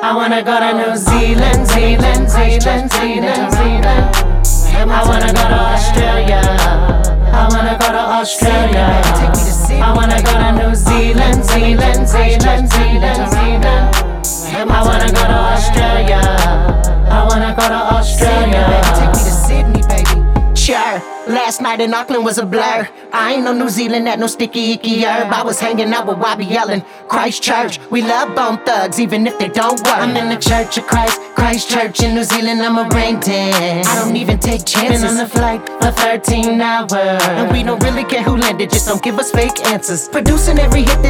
I wanna go to New Zealand, Zealand, Zealand, Zealand, Zealand. I wanna go to Australia. I wanna go to Australia. I wanna go to New Zealand, Zealand, Zealand, Zealand, Zealand. I wanna go to Australia. I wanna go to Australia. Take me to Sydney, baby. Sure, last night in Auckland was a blur. I ain't no New Zealand, at no sticky icky herb. I was hanging out with Wabi yelling, Christchurch, we love Bone Thugs, even if they don't work. I'm in the Church of Christ, Christchurch in New Zealand, I'm a rain dance. I don't even take chances. Been on the flight for 13 hours, and we don't really care who landed, just don't give us fake answers. Producing every hit that